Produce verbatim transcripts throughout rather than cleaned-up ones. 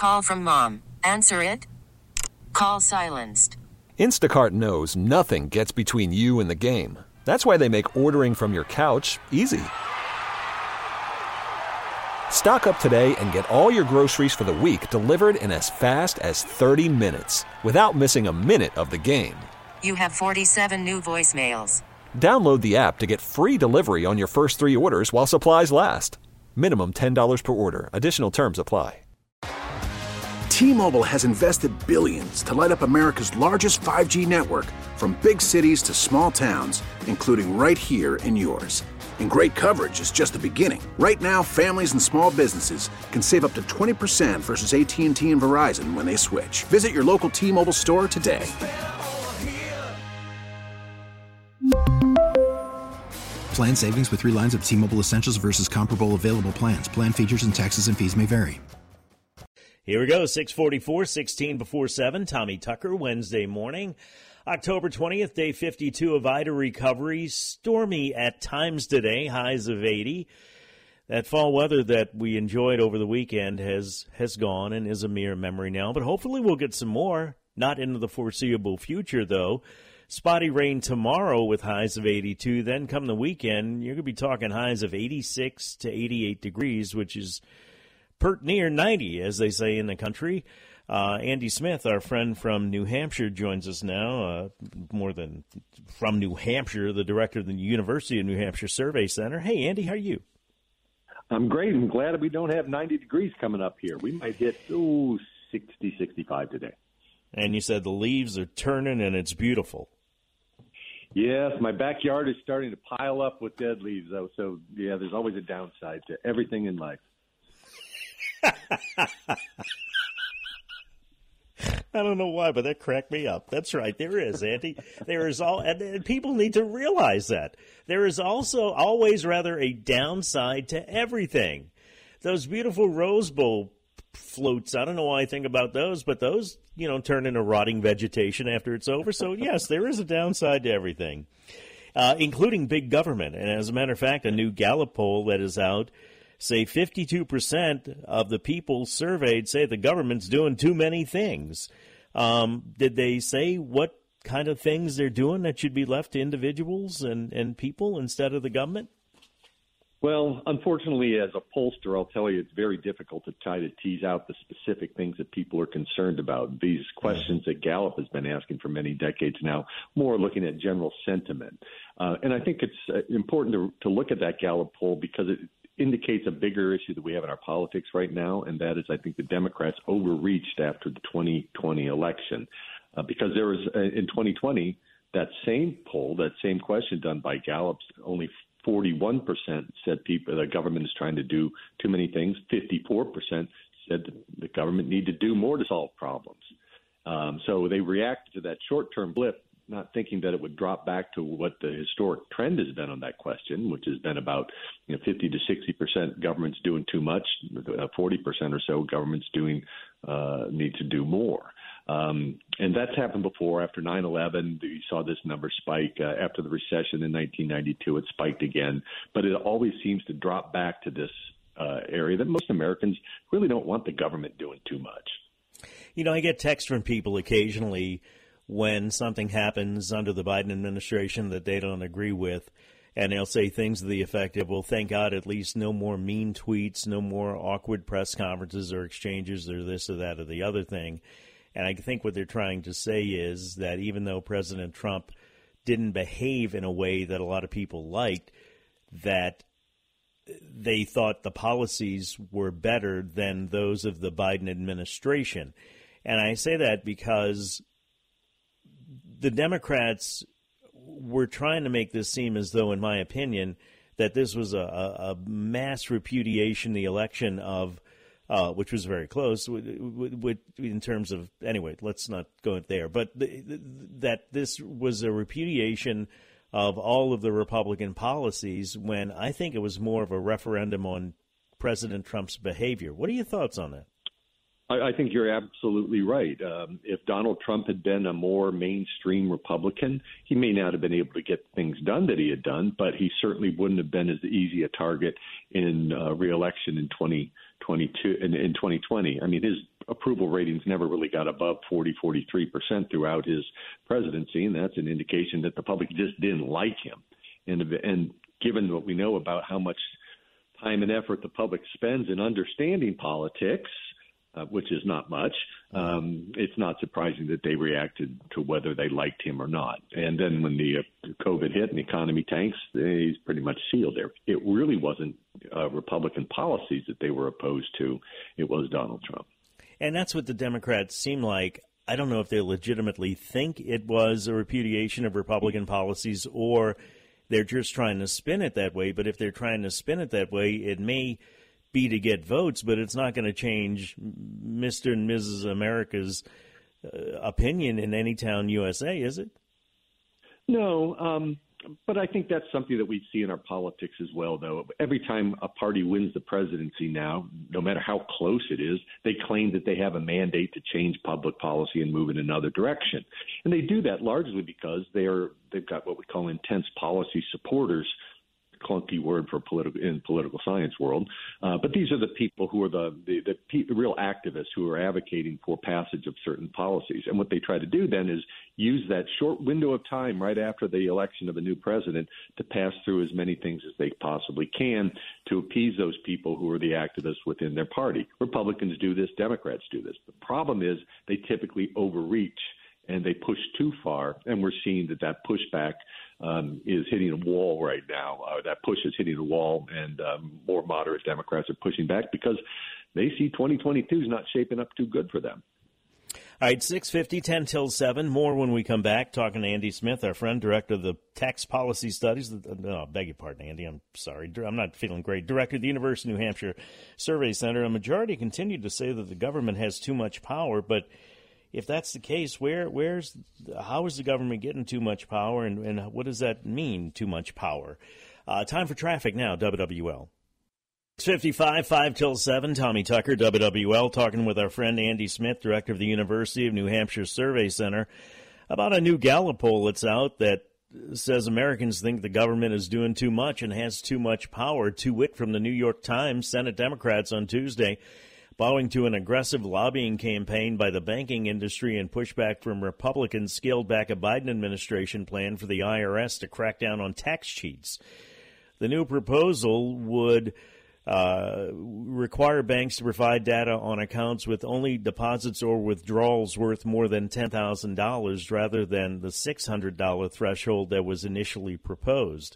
Call from mom. Answer it. Call silenced. Instacart knows nothing gets between you and the game. That's why they make ordering from your couch easy. Stock up today and get all your groceries for the week delivered in as fast as thirty minutes without missing a minute of the game. You have forty-seven new voicemails. Download the app to get free delivery on your first three orders while supplies last. Minimum ten dollars per order. Additional terms apply. T-Mobile has invested billions to light up America's largest five G network, from big cities to small towns, including right here in yours. And great coverage is just the beginning. Right now, families and small businesses can save up to twenty percent versus A T and T and Verizon when they switch. Visit your local T-Mobile store today. Plan savings with three lines of T-Mobile Essentials versus comparable available plans. Plan features and taxes and fees may vary. Here we go, six forty-four, sixteen before seven. Tommy Tucker, Wednesday morning, October twentieth, day fifty-two of Ida recovery. Stormy at times today, highs of eighty. That fall weather that we enjoyed over the weekend has, has gone and is a mere memory now. But hopefully we'll get some more, not into the foreseeable future, though. Spotty rain tomorrow with highs of eighty-two. Then come the weekend, you're going to be talking highs of eighty-six to eighty-eight degrees, which is pert near ninety, as they say in the country. Uh, Andy Smith, our friend from New Hampshire, joins us now. Uh, more than from New Hampshire, the director of the University of New Hampshire Survey Center. Hey, Andy, how are you? I'm great. I'm glad we don't have ninety degrees coming up here. We might hit, ooh, sixty, sixty-five today. And you said the leaves are turning and it's beautiful. Yes, my backyard is starting to pile up with dead leaves, though. So, yeah, there's always a downside to everything in life. I don't know why, but that cracked me up. That's right. There is, Andy. There is all, and, and people need to realize that. There is also always rather a downside to everything. Those beautiful Rose Bowl floats, I don't know why I think about those, but those, you know, turn into rotting vegetation after it's over. So, yes, there is a downside to everything, uh, including big government. And as a matter of fact, a new Gallup poll that is out say fifty-two percent of the people surveyed say the government's doing too many things. Um, did they say what kind of things they're doing that should be left to individuals and, and people instead of the government? Well, unfortunately, as a pollster, I'll tell you it's very difficult to try to tease out the specific things that people are concerned about. These questions that Gallup has been asking for many decades now, more looking at general sentiment. Uh, and I think it's uh, important to, to look at that Gallup poll because it indicates a bigger issue that we have in our politics right now, and that is I think the Democrats overreached after the twenty twenty election uh, because there was, uh, in twenty twenty, that same poll, that same question done by Gallup, only forty-one percent said people the government is trying to do too many things. fifty-four percent said the government need to do more to solve problems. Um, so they reacted to that short-term blip, not thinking that it would drop back to what the historic trend has been on that question, which has been about you know, fifty to sixty percent government's doing too much, forty percent or so government's doing uh, need to do more. Um, and that's happened before. After nine eleven, you saw this number spike. Uh, after the recession in nineteen ninety-two, it spiked again. But it always seems to drop back to this uh, area that most Americans really don't want the government doing too much. You know, I get texts from people occasionally when something happens under the Biden administration that they don't agree with, and they'll say things to the effect of, well, thank God at least no more mean tweets, no more awkward press conferences or exchanges or this or that or the other thing. And I think what they're trying to say is that even though President Trump didn't behave in a way that a lot of people liked, that they thought the policies were better than those of the Biden administration. And I say that because the Democrats were trying to make this seem as though, in my opinion, that this was a, a, a mass repudiation, the election of, uh, which was very close with, with, in terms of, anyway, let's not go there, but the, the, that this was a repudiation of all of the Republican policies when I think it was more of a referendum on President Trump's behavior. What are your thoughts on that? I think you're absolutely right. Um, if Donald Trump had been a more mainstream Republican, he may not have been able to get things done that he had done, but he certainly wouldn't have been as easy a target in uh, re-election in twenty twenty-two in, in twenty twenty. I mean, his approval ratings never really got above forty, forty-three percent throughout his presidency, and that's an indication that the public just didn't like him. And, and given what we know about how much time and effort the public spends in understanding politics, uh, which is not much, um, it's not surprising that they reacted to whether they liked him or not. And then when the uh, COVID hit and the economy tanks, he's pretty much sealed there. It really wasn't uh, Republican policies that they were opposed to. It was Donald Trump. And that's what the Democrats seem like. I don't know if they legitimately think it was a repudiation of Republican policies or they're just trying to spin it that way. But if they're trying to spin it that way, it may be to get votes, but it's not going to change Mister and Missus America's uh, opinion in any town U S A, is it? No, um, but I think that's something that we see in our politics as well, though. Every time a party wins the presidency now, no matter how close it is, they claim that they have a mandate to change public policy and move in another direction. And they do that largely because they are, they've got what we call intense policy supporters, clunky word for political in political science world, uh, but these are the people who are the the, the pe- the real activists who are advocating for passage of certain policies. And what they try to do then is use that short window of time right after the election of a new president to pass through as many things as they possibly can to appease those people who are the activists within their party. Republicans do this, Democrats do this. The problem is they typically overreach and they push too far, and we're seeing that that pushback um, is hitting a wall right now. Uh, that push is hitting a wall, and um, more moderate Democrats are pushing back because they see twenty twenty-two is not shaping up too good for them. All right, six fifty, ten till seven. More when we come back, talking to Andy Smith, our friend, director of the Tax Policy Studies. No, beg your pardon, Andy. I'm sorry. I'm not feeling great. Director of the University of New Hampshire Survey Center. A majority continued to say that the government has too much power, but if that's the case, where, where's, how is the government getting too much power, and, and what does that mean, too much power? Uh, time for traffic now, W W L. six fifty-five, five till seven, Tommy Tucker, W W L, talking with our friend Andy Smith, director of the University of New Hampshire Survey Center, about a new Gallup poll that's out that says Americans think the government is doing too much and has too much power. To wit from the New York Times, Senate Democrats on Tuesday, bowing to an aggressive lobbying campaign by the banking industry and pushback from Republicans, scaled back a Biden administration plan for the I R S to crack down on tax cheats. The new proposal would uh, require banks to provide data on accounts with only deposits or withdrawals worth more than ten thousand dollars rather than the six hundred dollars threshold that was initially proposed.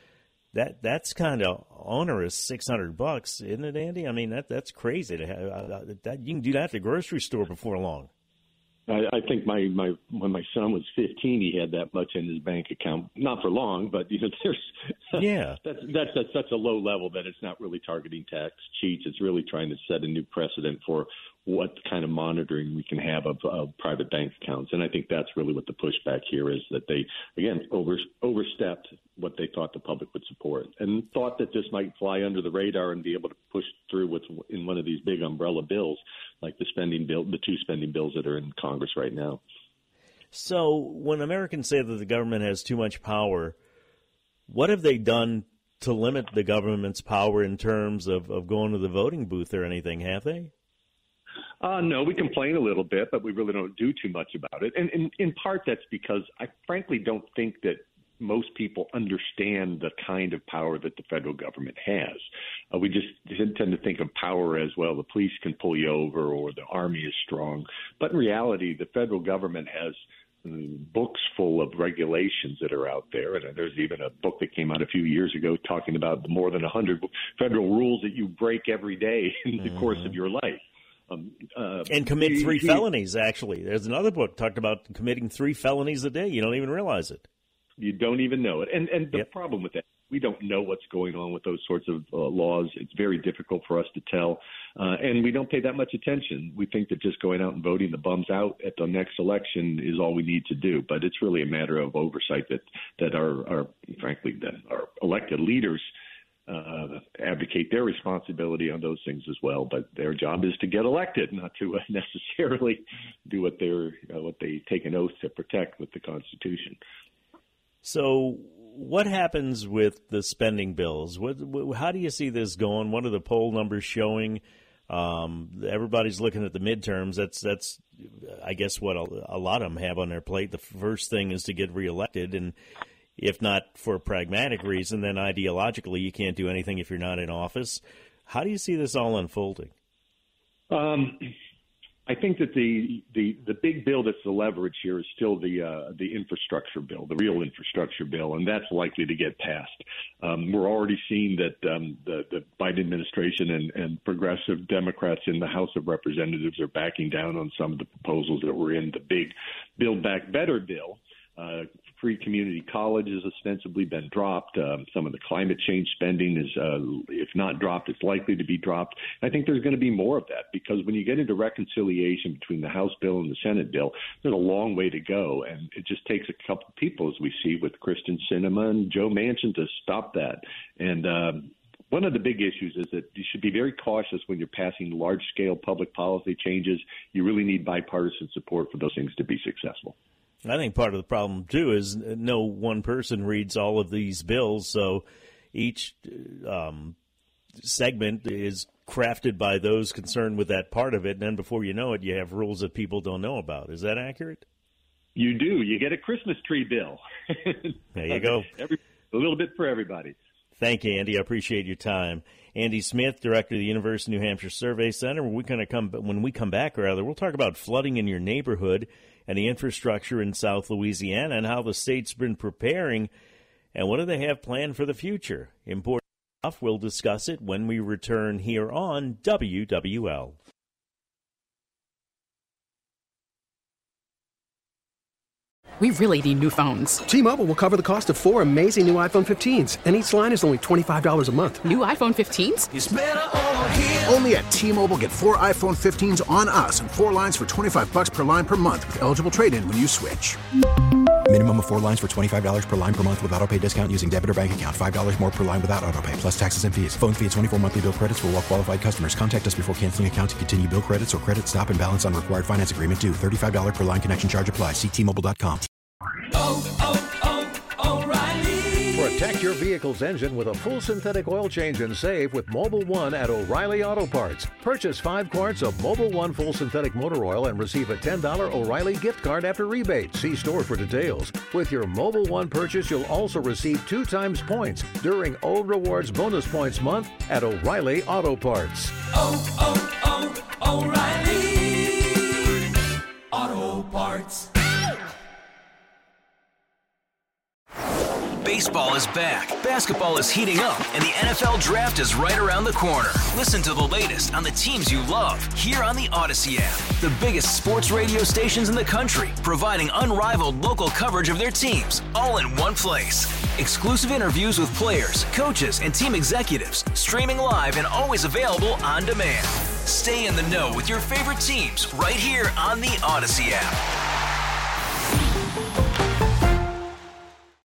That that's kind of onerous, six hundred bucks, isn't it, Andy? I mean, that that's crazy to have. Uh, that you can do that at the grocery store before long. I, I think my, my when my son was fifteen, he had that much in his bank account. Not for long, but you know, there's yeah, that's that's at such a low level that it's not really targeting tax cheats. It's really trying to set a new precedent for what kind of monitoring we can have of, of private bank accounts. And I think that's really what the pushback here is, that they, again, over, overstepped what they thought the public would support and thought that this might fly under the radar and be able to push through what's in one of these big umbrella bills, like the spending bill, the two spending bills that are in Congress right now. So when Americans say that the government has too much power, what have they done to limit the government's power in terms of, of going to the voting booth or anything, have they? Uh, no, we complain a little bit, but we really don't do too much about it. And, and in part, that's because I frankly don't think that most people understand the kind of power that the federal government has. Uh, we just tend to think of power as, well, the police can pull you over or the army is strong. But in reality, the federal government has books full of regulations that are out there. And there's even a book that came out a few years ago talking about the more than one hundred federal rules that you break every day in the mm-hmm. course of your life. Um, uh, and commit he, three he, felonies, actually. There's another book talked about committing three felonies a day. You don't even realize it. You don't even know it. And and the yep. problem with that, we don't know what's going on with those sorts of uh, laws. It's very difficult for us to tell. Uh, and we don't pay that much attention. We think that just going out and voting the bums out at the next election is all we need to do. But it's really a matter of oversight that, that our, our, frankly, that our elected leaders Uh, advocate their responsibility on those things as well, but their job is to get elected, not to uh, necessarily do what they're uh, what they take an oath to protect with the Constitution. So, what happens with the spending bills? What, how do you see this going? What are the poll numbers showing Um, everybody's looking at the midterms. That's, that's I guess, what a, a lot of them have on their plate. The first thing is to get reelected, and if not for a pragmatic reason, then ideologically you can't do anything if you're not in office. How do you see this all unfolding? Um, I think that the, the, the big bill that's the leverage here is still the uh, the infrastructure bill, the real infrastructure bill, and that's likely to get passed. Um, we're already seeing that um, the, the Biden administration and, and progressive Democrats in the House of Representatives are backing down on some of the proposals that were in the big Build Back Better bill. Uh, free community college has ostensibly been dropped. Um, some of the climate change spending is, uh, if not dropped, it's likely to be dropped. I think there's going to be more of that, because when you get into reconciliation between the House bill and the Senate bill, there's a long way to go. And it just takes a couple of people, as we see with Kristen Sinema and Joe Manchin, to stop that. And um, one of the big issues is that you should be very cautious when you're passing large-scale public policy changes. You really need bipartisan support for those things to be successful. I think part of the problem, too, is no one person reads all of these bills, so each um, segment is crafted by those concerned with that part of it, and then before you know it, you have rules that people don't know about. Is that accurate? You do. You get a Christmas tree bill. There you go. Every, a little bit for everybody. Thank you, Andy. I appreciate your time. Andy Smith, director of the University of New Hampshire Survey Center. When we, kind of come, when we come back, rather, we'll talk about flooding in your neighborhood and the infrastructure in South Louisiana and how the state's been preparing and what do they have planned for the future. Important stuff. We'll discuss it when we return here on W W L. We really need new phones. T-Mobile will cover the cost of four amazing new iPhone fifteens, and each line is only twenty-five dollars a month. New iPhone fifteens? It's better over here. Only at T-Mobile, get four iPhone fifteens on us and four lines for twenty-five dollars per line per month with eligible trade-in when you switch. Minimum of four lines for twenty-five dollars per line per month with autopay discount using debit or bank account. five dollars more per line without autopay, plus taxes and fees. Phone fee at twenty-four monthly bill credits for well-qualified customers. Contact us before canceling account to continue bill credits or credit stop and balance on required finance agreement due. thirty-five dollars per line connection charge applies. See T Mobile dot com. Oh, oh, oh, O'Reilly. Protect your vehicle's engine with a full synthetic oil change and save with Mobil one at O'Reilly Auto Parts. Purchase five quarts of Mobil one full synthetic motor oil and receive a ten dollars O'Reilly gift card after rebate. See store for details. With your Mobil one purchase, you'll also receive two times points during O Rewards Bonus Points Month at O'Reilly Auto Parts. Oh, oh, oh, O'Reilly Auto Parts. Baseball is back, basketball is heating up, and the N F L Draft is right around the corner. Listen to the latest on the teams you love here on the Odyssey app. The biggest sports radio stations in the country, providing unrivaled local coverage of their teams, all in one place. Exclusive interviews with players, coaches, and team executives, streaming live and always available on demand. Stay in the know with your favorite teams right here on the Odyssey app.